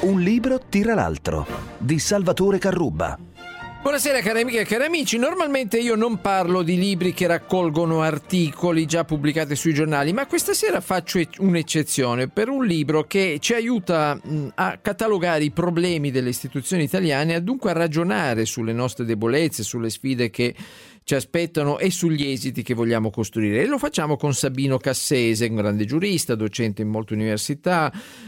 Un libro tira l'altro, di Salvatore Carrubba. Buonasera cari amiche e cari amici, normalmente io non parlo di libri che raccolgono articoli già pubblicati sui giornali, ma questa sera faccio un'eccezione per un libro che ci aiuta a catalogare i problemi delle istituzioni italiane e dunque a ragionare sulle nostre debolezze, sulle sfide che ci aspettano e sugli esiti che vogliamo costruire. E lo facciamo con Sabino Cassese, un grande giurista, docente in molte università,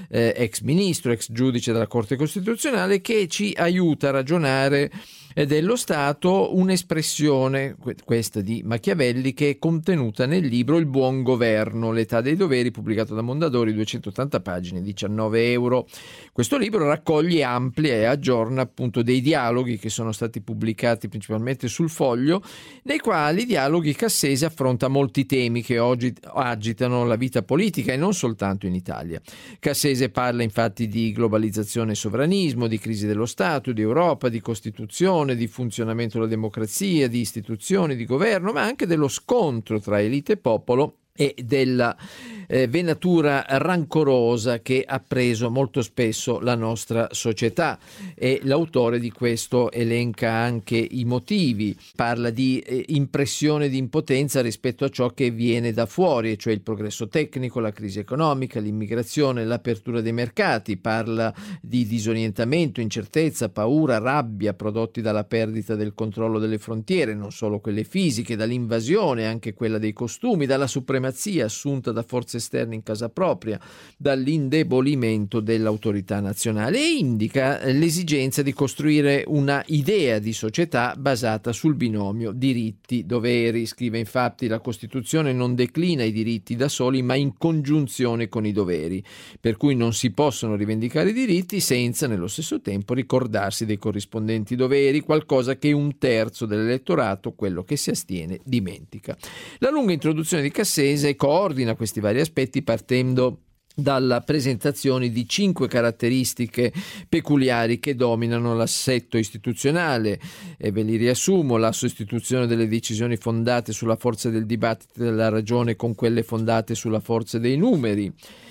ex ministro, ex giudice della Corte Costituzionale, che ci aiuta a ragionare dello Stato, un'espressione, questa di Machiavelli, che è contenuta nel libro Il buon governo, l'età dei doveri, pubblicato da Mondadori, 280 pagine, 19 euro. Questo libro raccoglie, amplia e aggiorna appunto dei dialoghi che sono stati pubblicati principalmente sul Foglio, nei quali dialoghi Cassese affronta molti temi che oggi agitano la vita politica e non soltanto in Italia. Cassese parla infatti di globalizzazione e sovranismo, di crisi dello Stato, di Europa, di Costituzione, di funzionamento della democrazia, di istituzioni, di governo, ma anche dello scontro tra elite e popolo e della venatura rancorosa che ha preso molto spesso la nostra società. E l'autore di questo elenca anche i motivi, parla di impressione di impotenza rispetto a ciò che viene da fuori, cioè il progresso tecnico, la crisi economica, l'immigrazione, l'apertura dei mercati, parla di disorientamento, incertezza, paura, rabbia prodotti dalla perdita del controllo delle frontiere, non solo quelle fisiche, dall'invasione, anche quella dei costumi, dalla supremazia assunta da forze esterne in casa propria, dall'indebolimento dell'autorità nazionale, e indica l'esigenza di costruire una idea di società basata sul binomio diritti-doveri. Scrive infatti: la Costituzione non declina i diritti da soli ma in congiunzione con i doveri, per cui non si possono rivendicare i diritti senza nello stesso tempo ricordarsi dei corrispondenti doveri, qualcosa che un terzo dell'elettorato, quello che si astiene, dimentica. La lunga introduzione di Cassese coordina questi vari aspetti partendo dalla presentazione di 5 caratteristiche peculiari che dominano l'assetto istituzionale, e ve li riassumo: la sostituzione delle decisioni fondate sulla forza del dibattito della ragione con quelle fondate sulla forza dei numeri,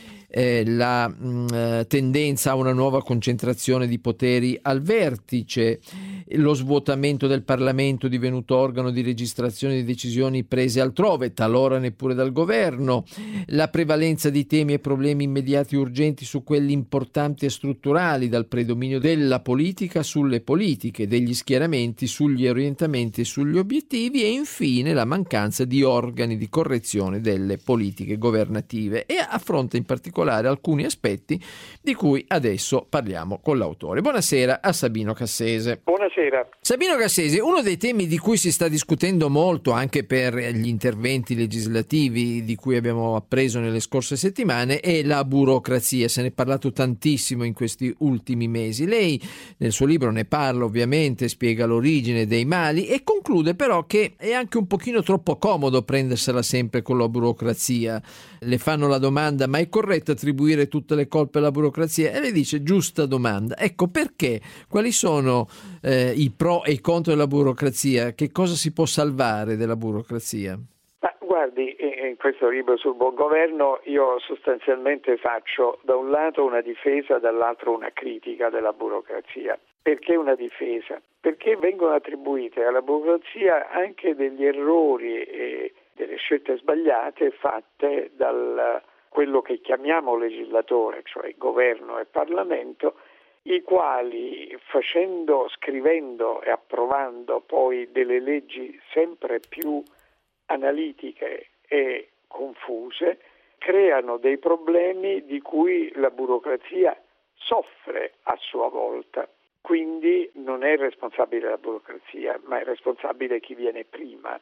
la tendenza a una nuova concentrazione di poteri al vertice, lo svuotamento del Parlamento divenuto organo di registrazione di decisioni prese altrove, talora neppure dal governo, la prevalenza di temi e problemi immediati e urgenti su quelli importanti e strutturali, dal predominio della politica sulle politiche, degli schieramenti sugli orientamenti e sugli obiettivi, e infine la mancanza di organi di correzione delle politiche governative, e affronta in particolare alcuni aspetti di cui adesso parliamo con l'autore. Buonasera a Sabino Cassese. Buonasera. Sabino Cassese, uno dei temi di cui si sta discutendo molto anche per gli interventi legislativi di cui abbiamo appreso nelle scorse settimane è la burocrazia. Se ne è parlato tantissimo in questi ultimi mesi. Lei nel suo libro ne parla, ovviamente, spiega l'origine dei mali e conclude però che è anche un pochino troppo comodo prendersela sempre con la burocrazia. Le fanno la domanda: ma è corretto attribuire tutte le colpe alla burocrazia? E lei dice: giusta domanda. Ecco, perché? Quali sono i pro e i contro della burocrazia? Che cosa si può salvare della burocrazia? Ma guardi, in questo libro sul buon governo io sostanzialmente faccio da un lato una difesa, dall'altro una critica della burocrazia. Perché una difesa? Perché vengono attribuite alla burocrazia anche degli errori e delle scelte sbagliate fatte dal quello che chiamiamo legislatore, cioè governo e Parlamento, i quali scrivendo e approvando poi delle leggi sempre più analitiche e confuse, creano dei problemi di cui la burocrazia soffre a sua volta. Quindi non è responsabile la burocrazia, ma è responsabile chi viene prima,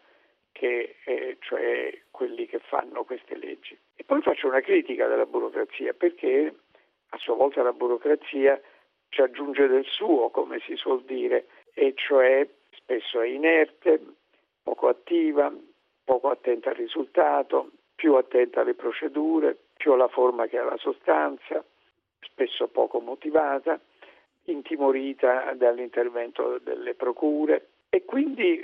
cioè quelli che fanno queste leggi. E poi faccio una critica della burocrazia, perché a sua volta la burocrazia ci aggiunge del suo, come si suol dire, e cioè spesso è inerte, poco attiva, poco attenta al risultato, più attenta alle procedure, più alla forma che alla sostanza, spesso poco motivata, intimorita dall'intervento delle procure, e quindi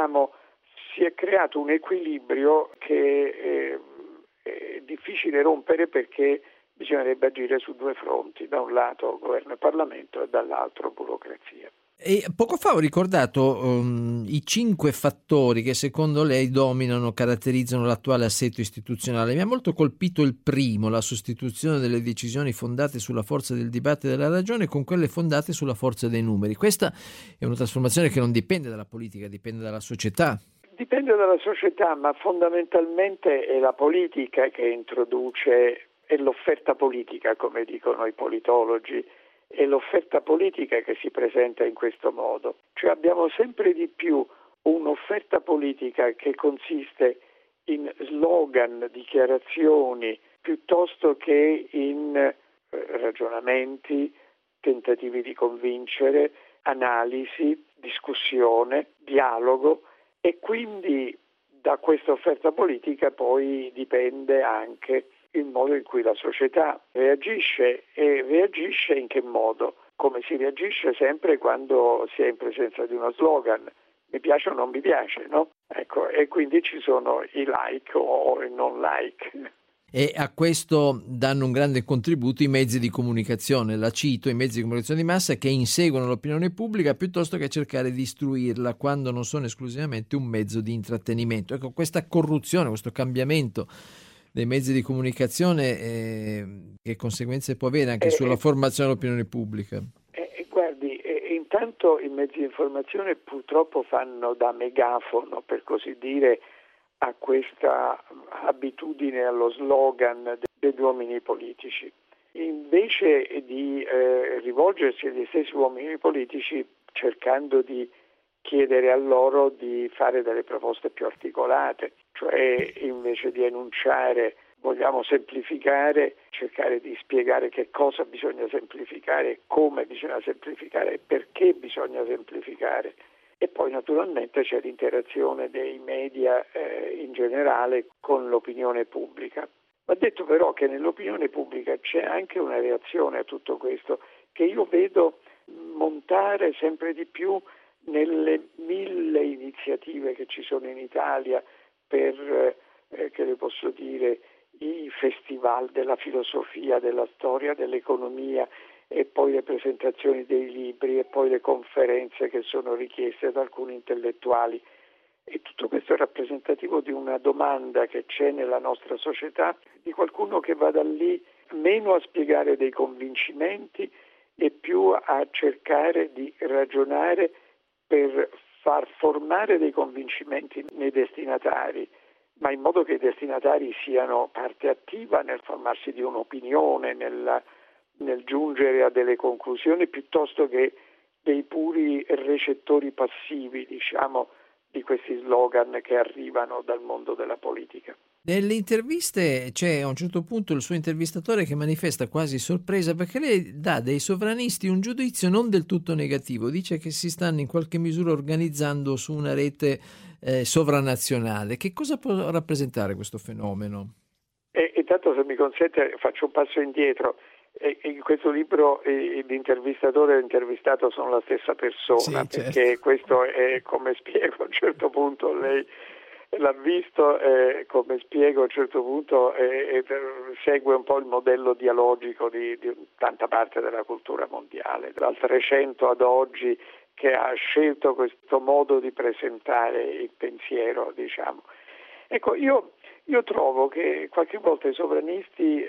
si è creato un equilibrio che è difficile rompere, perché bisognerebbe agire su due fronti, da un lato governo e Parlamento e dall'altro burocrazia. E poco fa ho ricordato i 5 fattori che secondo lei dominano, caratterizzano l'attuale assetto istituzionale. Mi ha molto colpito il primo, la sostituzione delle decisioni fondate sulla forza del dibattito e della ragione con quelle fondate sulla forza dei numeri. Questa è una trasformazione che non dipende dalla politica, dipende dalla società. Dipende dalla società, ma fondamentalmente è la politica che introduce, è l'offerta politica, come dicono i politologi, è l'offerta politica che si presenta in questo modo. Cioè abbiamo sempre di più un'offerta politica che consiste in slogan, dichiarazioni, piuttosto che in ragionamenti, tentativi di convincere, analisi, discussione, dialogo, e quindi da questa offerta politica poi dipende anche il modo in cui la società reagisce, e reagisce in che modo? Come si reagisce sempre quando si è in presenza di uno slogan, mi piace o non mi piace, no? Ecco, e quindi ci sono i like o i non like. E a questo danno un grande contributo i mezzi di comunicazione, la cito, i mezzi di comunicazione di massa che inseguono l'opinione pubblica piuttosto che cercare di istruirla quando non sono esclusivamente un mezzo di intrattenimento. Ecco, questa corruzione, questo cambiamento dei mezzi di comunicazione, che conseguenze può avere anche sulla formazione dell'opinione pubblica? Guardi, intanto i mezzi di informazione purtroppo fanno da megafono, per così dire, a questa abitudine allo slogan degli uomini politici. Invece di rivolgersi agli stessi uomini politici cercando di chiedere a loro di fare delle proposte più articolate, cioè invece di enunciare vogliamo semplificare, cercare di spiegare che cosa bisogna semplificare, come bisogna semplificare e perché bisogna semplificare. E poi naturalmente c'è l'interazione dei media in generale con l'opinione pubblica. Va detto però che nell'opinione pubblica c'è anche una reazione a tutto questo che io vedo montare sempre di più nelle 1000 iniziative che ci sono in Italia per, che le posso dire, i festival della filosofia, della storia, dell'economia, e poi le presentazioni dei libri e poi le conferenze che sono richieste da alcuni intellettuali. E tutto questo è rappresentativo di una domanda che c'è nella nostra società, di qualcuno che vada lì meno a spiegare dei convincimenti e più a cercare di ragionare per far formare dei convincimenti nei destinatari, ma in modo che i destinatari siano parte attiva nel formarsi di un'opinione, nel giungere a delle conclusioni, piuttosto che dei puri recettori passivi, diciamo, di questi slogan che arrivano dal mondo della politica. Nelle interviste c'è a un certo punto il suo intervistatore che manifesta quasi sorpresa perché lei dà dei sovranisti un giudizio non del tutto negativo, dice che si stanno in qualche misura organizzando su una rete sovranazionale. Che cosa può rappresentare questo fenomeno? Intanto, se mi consente, faccio un passo indietro. In questo libro l'intervistatore e l'intervistato sono la stessa persona, sì, perché certo. Questo è, come spiego a un certo punto, lei l'ha visto, come spiego a un certo punto, segue un po' il modello dialogico di tanta parte della cultura mondiale, dal 300 ad oggi, che ha scelto questo modo di presentare il pensiero, diciamo. Ecco, io trovo che qualche volta i sovranisti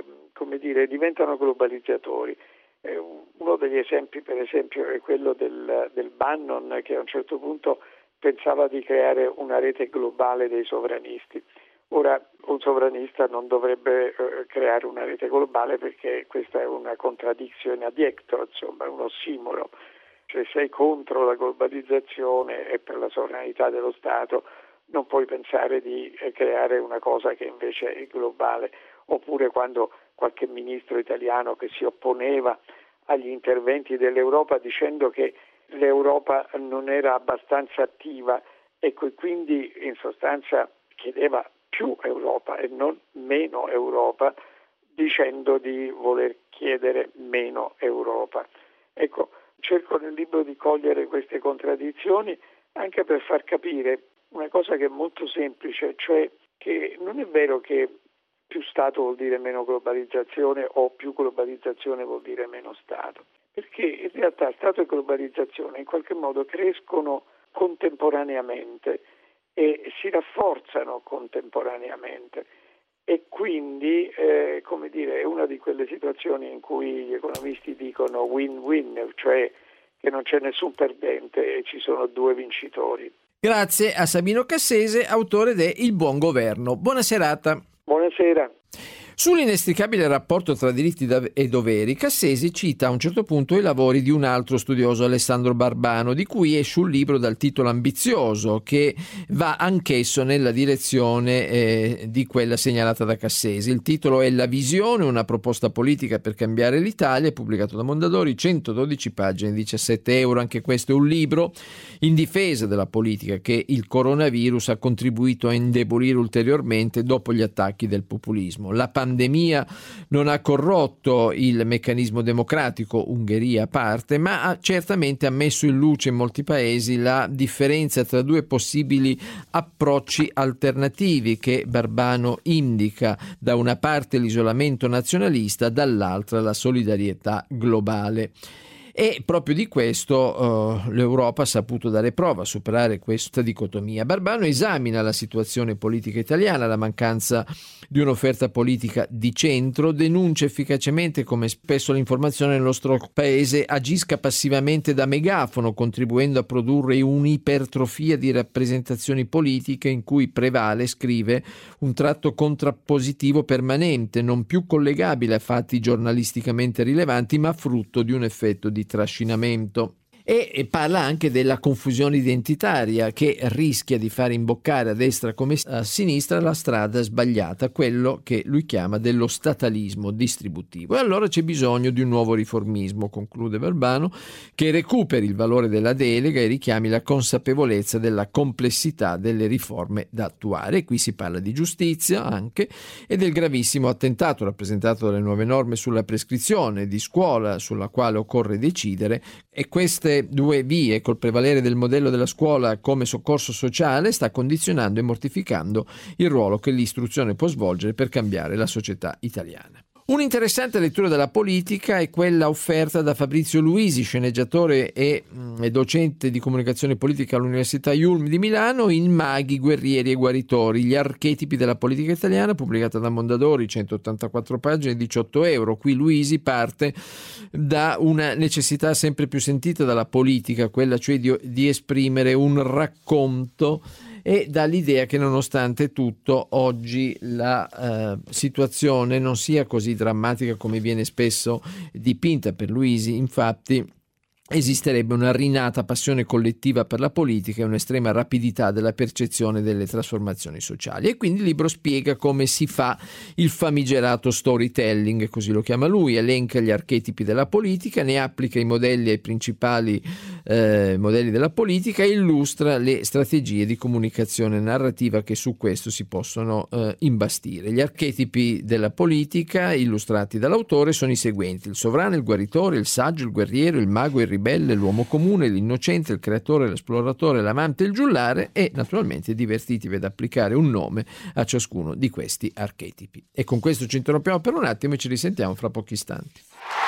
diventano globalizzatori. Uno degli esempi, per esempio, è quello del Bannon, che a un certo punto pensava di creare una rete globale dei sovranisti. Ora, un sovranista non dovrebbe creare una rete globale perché questa è una contraddizione ad ecto, insomma, è un ossimoro. Se sei contro la globalizzazione e per la sovranità dello Stato, non puoi pensare di creare una cosa che invece è globale. Oppure quando qualche ministro italiano che si opponeva agli interventi dell'Europa dicendo che l'Europa non era abbastanza attiva e quindi in sostanza chiedeva più Europa e non meno Europa, dicendo di voler chiedere meno Europa. Ecco, cerco nel libro di cogliere queste contraddizioni anche per far capire una cosa che è molto semplice, cioè che non è vero che più Stato vuol dire meno globalizzazione o più globalizzazione vuol dire meno Stato. Perché in realtà Stato e globalizzazione in qualche modo crescono contemporaneamente e si rafforzano contemporaneamente e quindi è una di quelle situazioni in cui gli economisti dicono win-win, cioè che non c'è nessun perdente e ci sono due vincitori. Grazie a Sabino Cassese, autore de Il buon governo. Buona serata. Buonasera. Sull'inestricabile rapporto tra diritti e doveri, Cassesi cita a un certo punto i lavori di un altro studioso, Alessandro Barbano, di cui esce un libro dal titolo ambizioso che va anch'esso nella direzione di quella segnalata da Cassesi. Il titolo è La visione, una proposta politica per cambiare l'Italia, è pubblicato da Mondadori, 112 pagine, 17 euro. Anche questo è un libro in difesa della politica che il coronavirus ha contribuito a indebolire ulteriormente dopo gli attacchi del populismo. La pandemia non ha corrotto il meccanismo democratico, Ungheria a parte, ma ha certamente messo in luce in molti paesi la differenza tra due possibili approcci alternativi che Barbano indica: da una parte l'isolamento nazionalista, dall'altra la solidarietà globale. E proprio di questo l'Europa ha saputo dare prova a superare questa dicotomia. Barbano esamina la situazione politica italiana, la mancanza di un'offerta politica di centro, denuncia efficacemente come spesso l'informazione nel nostro paese agisca passivamente da megafono, contribuendo a produrre un'ipertrofia di rappresentazioni politiche in cui prevale, scrive, un tratto contrappositivo permanente, non più collegabile a fatti giornalisticamente rilevanti, ma frutto di un effetto di trascinamento. E parla anche della confusione identitaria che rischia di far imboccare a destra come a sinistra la strada sbagliata, quello che lui chiama dello statalismo distributivo. E allora c'è bisogno di un nuovo riformismo, conclude Barbano, che recuperi il valore della delega e richiami la consapevolezza della complessità delle riforme da attuare. E qui si parla di giustizia anche e del gravissimo attentato rappresentato dalle nuove norme sulla prescrizione, di scuola sulla quale occorre decidere, e queste due vie, col prevalere del modello della scuola come soccorso sociale, sta condizionando e mortificando il ruolo che l'istruzione può svolgere per cambiare la società italiana. Un'interessante lettura della politica è quella offerta da Fabrizio Luisi, sceneggiatore e docente di comunicazione politica all'Università Yulm di Milano, in Maghi, guerrieri e guaritori, gli archetipi della politica italiana, pubblicata da Mondadori, 184 pagine, 18 euro. Qui Luisi parte da una necessità sempre più sentita dalla politica, quella cioè di esprimere un racconto, e dall'idea che nonostante tutto oggi la situazione non sia così drammatica come viene spesso dipinta. Per Luisi, infatti, esisterebbe una rinata passione collettiva per la politica e un'estrema rapidità della percezione delle trasformazioni sociali. E quindi il libro spiega come si fa il famigerato storytelling, così lo chiama lui, elenca gli archetipi della politica, ne applica i modelli ai principali modelli della politica e illustra le strategie di comunicazione narrativa che su questo si possono imbastire. Gli archetipi della politica illustrati dall'autore sono i seguenti: il sovrano, il guaritore, il saggio, il guerriero, il mago, il ribelle, l'uomo comune, l'innocente, il creatore, l'esploratore, l'amante, il giullare, e naturalmente divertitevi ad applicare un nome a ciascuno di questi archetipi. E con questo ci interrompiamo per un attimo e ci risentiamo fra pochi istanti.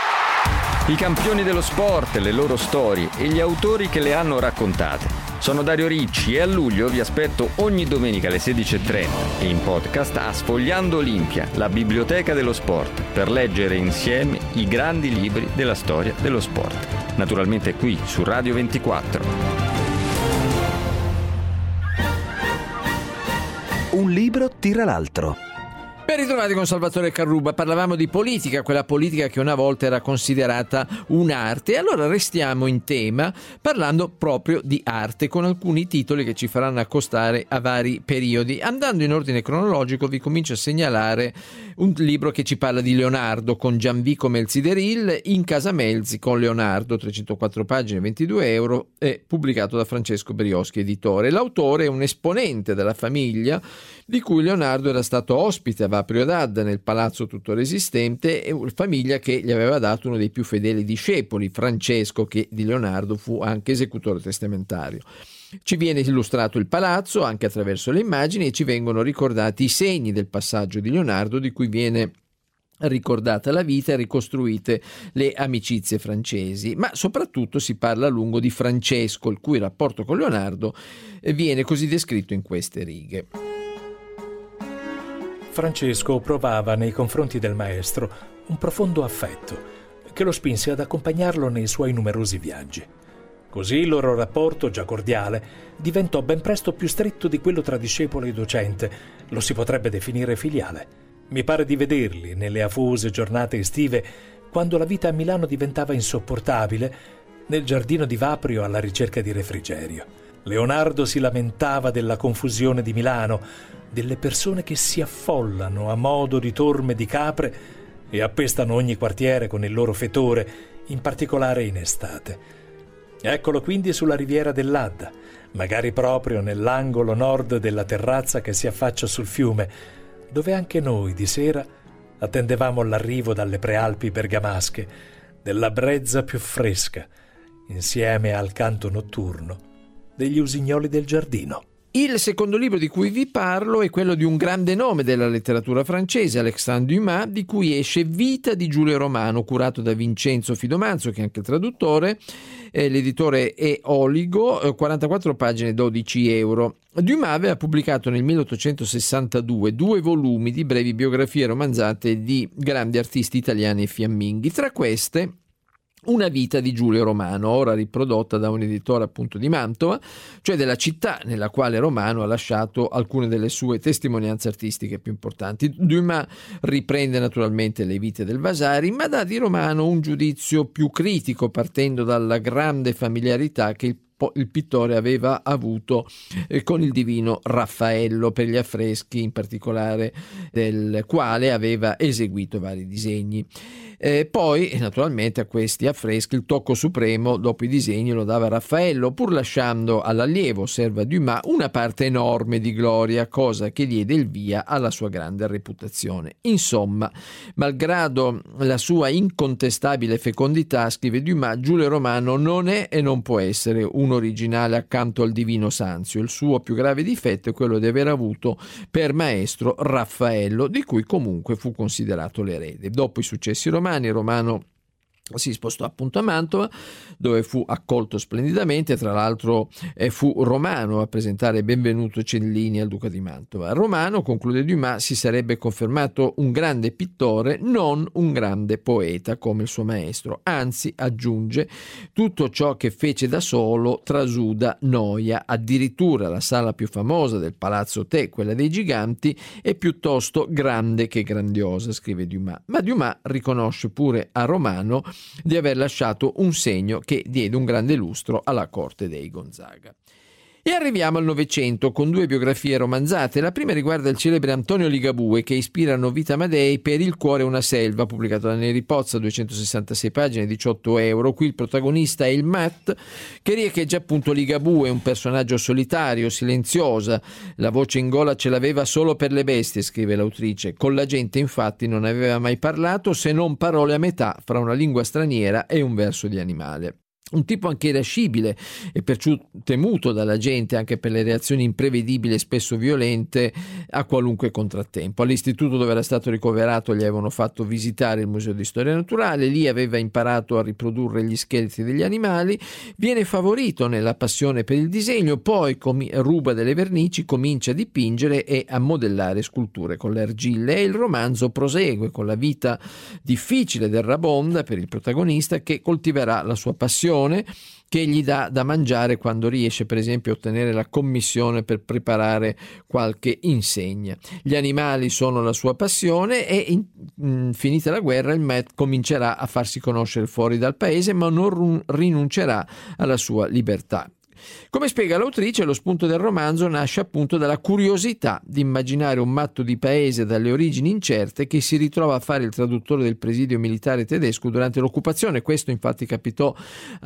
I campioni dello sport, le loro storie e gli autori che le hanno raccontate. Sono Dario Ricci e a luglio vi aspetto ogni domenica alle 16:30 e in podcast a Sfogliando Olimpia, la biblioteca dello sport, per leggere insieme i grandi libri della storia dello sport. Naturalmente qui su Radio 24. Un libro tira l'altro. Ben ritrovati con Salvatore Carrubba. Parlavamo di politica, quella politica che una volta era considerata un'arte, e allora restiamo in tema parlando proprio di arte, con alcuni titoli che ci faranno accostare a vari periodi. Andando in ordine cronologico vi comincio a segnalare un libro che ci parla di Leonardo, con Gianvico Melzideril, In casa Melzi con Leonardo, 304 pagine, 22 euro, è pubblicato da Francesco Brioschi, editore. L'autore è un esponente della famiglia di cui Leonardo era stato ospite a Vaprio d'Adda, nel palazzo tuttora esistente, e famiglia che gli aveva dato uno dei più fedeli discepoli, Francesco, che di Leonardo fu anche esecutore testamentario. Ci viene illustrato il palazzo anche attraverso le immagini e ci vengono ricordati i segni del passaggio di Leonardo, di cui viene ricordata la vita e ricostruite le amicizie francesi, ma soprattutto si parla a lungo di Francesco, il cui rapporto con Leonardo viene così descritto in queste righe. Francesco provava nei confronti del maestro un profondo affetto che lo spinse ad accompagnarlo nei suoi numerosi viaggi. Così il loro rapporto, già cordiale, diventò ben presto più stretto di quello tra discepolo e docente, lo si potrebbe definire filiale. Mi pare di vederli nelle afose giornate estive, quando la vita a Milano diventava insopportabile, nel giardino di Vaprio alla ricerca di refrigerio. Leonardo si lamentava della confusione di Milano, delle persone che si affollano a modo di torme di capre e appestano ogni quartiere con il loro fetore, in particolare in estate. Eccolo quindi sulla riviera dell'Adda, magari proprio nell'angolo nord della terrazza che si affaccia sul fiume, dove anche noi di sera attendevamo l'arrivo dalle prealpi bergamasche della brezza più fresca, insieme al canto notturno degli usignoli del giardino. Il secondo libro di cui vi parlo è quello di un grande nome della letteratura francese, Alexandre Dumas, di cui esce Vita di Giulio Romano, curato da Vincenzo Fidomanzo, che è anche il traduttore. L'editore è Oligo, 44 pagine, 12 euro. Dumas aveva pubblicato nel 1862 2 volumi di brevi biografie romanzate di grandi artisti italiani e fiamminghi. Tra queste Una vita di Giulio Romano, ora riprodotta da un editore appunto di Mantova, cioè della città nella quale Romano ha lasciato alcune delle sue testimonianze artistiche più importanti. Dumas riprende naturalmente le vite del Vasari, ma dà di Romano un giudizio più critico, partendo dalla grande familiarità che il pittore aveva avuto con il divino Raffaello per gli affreschi, in particolare del quale aveva eseguito vari disegni. Poi naturalmente a questi affreschi il tocco supremo dopo i disegni lo dava Raffaello, pur lasciando all'allievo, osserva Dumas, una parte enorme di gloria, cosa che diede il via alla sua grande reputazione. Insomma, malgrado la sua incontestabile fecondità, scrive Dumas, Giulio Romano non è e non può essere un originale accanto al divino Sanzio. Il suo più grave difetto è quello di aver avuto per maestro Raffaello, di cui comunque fu considerato l'erede. Dopo i successi romani, Romano si spostò appunto a Mantova, dove fu accolto splendidamente. Tra l'altro fu Romano a presentare Benvenuto Cellini al duca di Mantova. Romano, conclude Dumas, si sarebbe confermato un grande pittore, non un grande poeta come il suo maestro. Anzi, aggiunge, tutto ciò che fece da solo trasuda noia. Addirittura la sala più famosa del Palazzo Te, quella dei Giganti, è piuttosto grande che grandiosa, scrive Dumas. Ma Dumas riconosce pure a Romano di aver lasciato un segno che diede un grande lustro alla corte dei Gonzaga. E arriviamo al Novecento con 2 biografie romanzate. La prima riguarda il celebre Antonio Ligabue, che ispira Novita Amadei per Il cuore è una selva, pubblicato da Neri Pozza, 266 pagine, 18 euro. Qui il protagonista è il Matt, che riecheggia appunto Ligabue, un personaggio solitario, silenziosa. La voce in gola ce l'aveva solo per le bestie, scrive l'autrice. Con la gente infatti non aveva mai parlato, se non parole a metà fra una lingua straniera e un verso di animale. Un tipo anche irascibile e perciò temuto dalla gente anche per le reazioni imprevedibili e spesso violente a qualunque contrattempo. All'istituto dove era stato ricoverato gli avevano fatto visitare il Museo di Storia Naturale, lì aveva imparato a riprodurre gli scheletri degli animali, viene favorito nella passione per il disegno, poi ruba delle vernici, comincia a dipingere e a modellare sculture con le argille, e il romanzo prosegue con la vita difficile del Rabonda per il protagonista, che coltiverà la sua passione, che gli dà da mangiare quando riesce per esempio a ottenere la commissione per preparare qualche insegna. Gli animali sono la sua passione e finita la guerra il Matt comincerà a farsi conoscere fuori dal paese, ma non rinuncerà alla sua libertà. Come spiega l'autrice, lo spunto del romanzo nasce appunto dalla curiosità di immaginare un matto di paese dalle origini incerte che si ritrova a fare il traduttore del presidio militare tedesco durante l'occupazione. Questo infatti capitò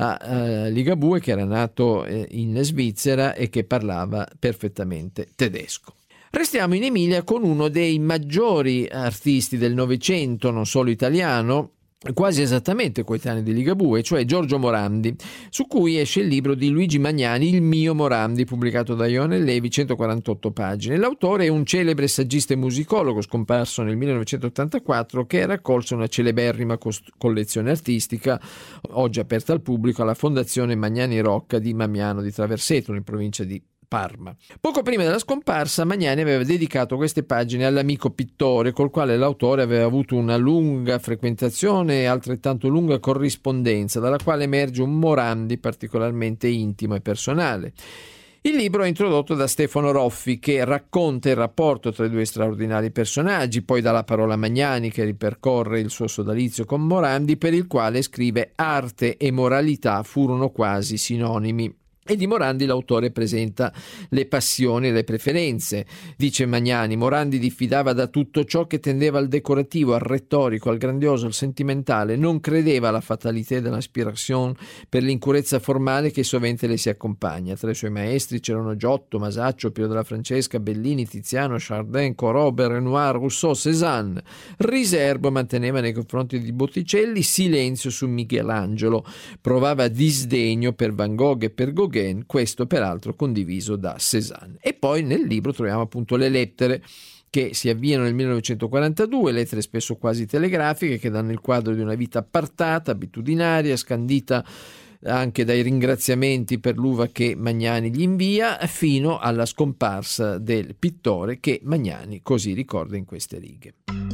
a Ligabue, che era nato in Svizzera e che parlava perfettamente tedesco. Restiamo in Emilia con uno dei maggiori artisti del Novecento, non solo italiano, quasi esattamente coetaneo di Ligabue, cioè Giorgio Morandi, su cui esce il libro di Luigi Magnani, Il mio Morandi, pubblicato da Ioann Levi, 148 pagine. L'autore è un celebre saggista e musicologo scomparso nel 1984 che raccolse una celeberrima collezione artistica, oggi aperta al pubblico, alla Fondazione Magnani Rocca di Mamiano di Traversetto, in provincia di Parma. Poco prima della scomparsa, Magnani aveva dedicato queste pagine all'amico pittore, col quale l'autore aveva avuto una lunga frequentazione e altrettanto lunga corrispondenza, dalla quale emerge un Morandi particolarmente intimo e personale. Il libro è introdotto da Stefano Roffi, che racconta il rapporto tra i due straordinari personaggi, poi dalla parola Magnani, che ripercorre il suo sodalizio con Morandi, per il quale scrive: arte e moralità furono quasi sinonimi. E di Morandi l'autore presenta le passioni e le preferenze. Dice Magnani: Morandi diffidava da tutto ciò che tendeva al decorativo, al retorico, al grandioso, al sentimentale. Non credeva alla fatalité dell'inspiration per l'incurezza formale che sovente le si accompagna. Tra i suoi maestri c'erano Giotto, Masaccio, Pio della Francesca, Bellini, Tiziano, Chardin, Corot, Renoir, Rousseau, Cézanne. Riserbo manteneva nei confronti di Botticelli, silenzio su Michelangelo. Provava disdegno per Van Gogh e per Gauguin, questo peraltro condiviso da Cézanne. E poi nel libro troviamo appunto le lettere che si avviano nel 1942, lettere spesso quasi telegrafiche che danno il quadro di una vita appartata, abitudinaria, scandita anche dai ringraziamenti per l'uva che Magnani gli invia, fino alla scomparsa del pittore, che Magnani così ricorda in queste righe.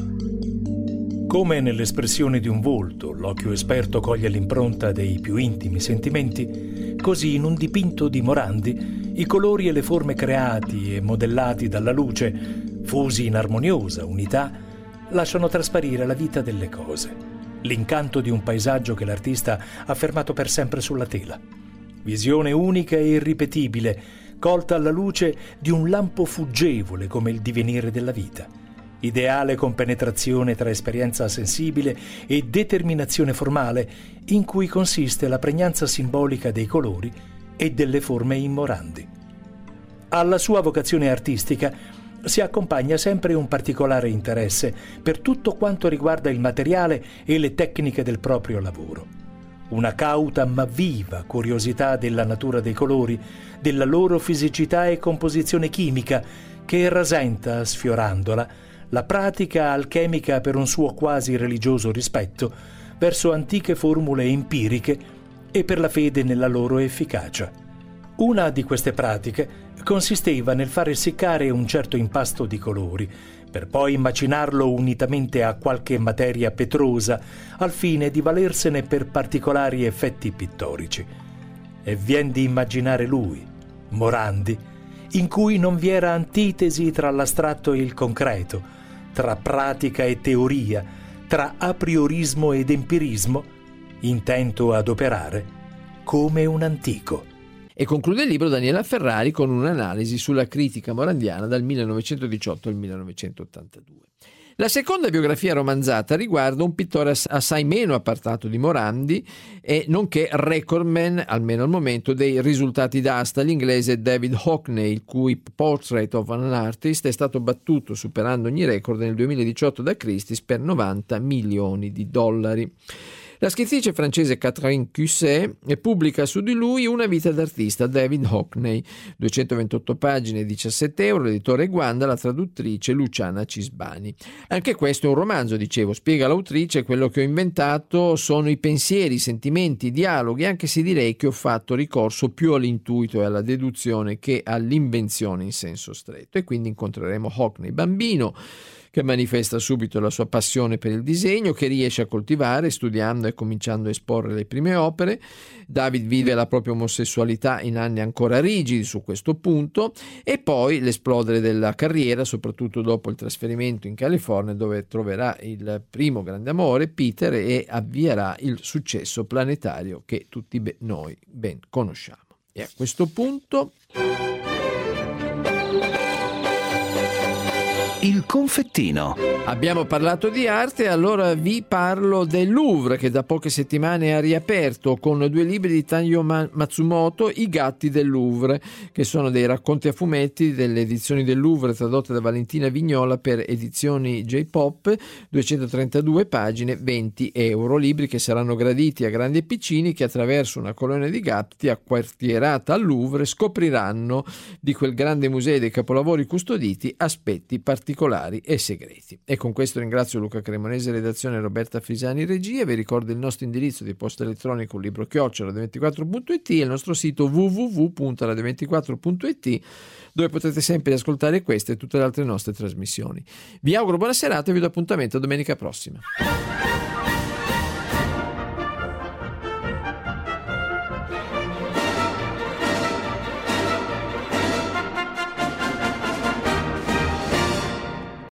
Come nell'espressione di un volto l'occhio esperto coglie l'impronta dei più intimi sentimenti, così in un dipinto di Morandi i colori e le forme creati e modellati dalla luce, fusi in armoniosa unità, lasciano trasparire la vita delle cose, l'incanto di un paesaggio che l'artista ha fermato per sempre sulla tela. Visione unica e irripetibile, colta alla luce di un lampo fuggevole come il divenire della vita. Ideale compenetrazione tra esperienza sensibile e determinazione formale, in cui consiste la pregnanza simbolica dei colori e delle forme in Morandi. Alla sua vocazione artistica si accompagna sempre un particolare interesse per tutto quanto riguarda il materiale e le tecniche del proprio lavoro. Una cauta ma viva curiosità della natura dei colori, della loro fisicità e composizione chimica, che rasenta, sfiorandola, la pratica alchemica per un suo quasi religioso rispetto verso antiche formule empiriche e per la fede nella loro efficacia. Una di queste pratiche consisteva nel far essiccare un certo impasto di colori, per poi macinarlo unitamente a qualche materia petrosa, al fine di valersene per particolari effetti pittorici. E vien di immaginare lui, Morandi, in cui non vi era antitesi tra l'astratto e il concreto, tra pratica e teoria, tra apriorismo ed empirismo, intento ad operare come un antico. E conclude il libro Daniela Ferrari con un'analisi sulla critica morandiana dal 1918 al 1982. La seconda biografia romanzata riguarda un pittore assai meno appartato di Morandi e nonché recordman, almeno al momento, dei risultati d'asta, l'inglese David Hockney, il cui Portrait of an Artist è stato battuto, superando ogni record, nel 2018 da Christie's per $90 milioni. La scrittrice francese Catherine Cusset pubblica su di lui Una vita d'artista, David Hockney, 228 pagine, €17, l'editore Guanda, la traduttrice Luciana Cisbani. Anche questo è un romanzo, dicevo, spiega l'autrice: quello che ho inventato sono i pensieri, i sentimenti, i dialoghi, anche se direi che ho fatto ricorso più all'intuito e alla deduzione che all'invenzione in senso stretto. E quindi incontreremo Hockney bambino, che manifesta subito la sua passione per il disegno, che riesce a coltivare studiando e cominciando a esporre le prime opere. David vive la propria omosessualità in anni ancora rigidi su questo punto, e poi l'esplodere della carriera, soprattutto dopo il trasferimento in California, dove troverà il primo grande amore, Peter, e avvierà il successo planetario che tutti noi ben conosciamo. E a questo punto Il confettino. Abbiamo parlato di arte, allora vi parlo del Louvre, che da poche settimane ha riaperto con 2 libri di Tanyo Matsumoto, I gatti del Louvre, che sono dei racconti a fumetti delle edizioni del Louvre tradotte da Valentina Vignola per edizioni J-Pop, 232 pagine, 20 euro. Libri che saranno graditi a grandi e piccini che attraverso una colonia di gatti acquartierata al Louvre scopriranno di quel grande museo dei capolavori custoditi aspetti particolari e segreti. E con questo ringrazio Luca Cremonese, redazione, Roberta Fisani, regia. Vi ricordo il nostro indirizzo di posta elettronico libro@radio24.it e il nostro sito www.radio24.it, dove potete sempre ascoltare queste e tutte le altre nostre trasmissioni. Vi auguro buona serata e vi do appuntamento domenica prossima.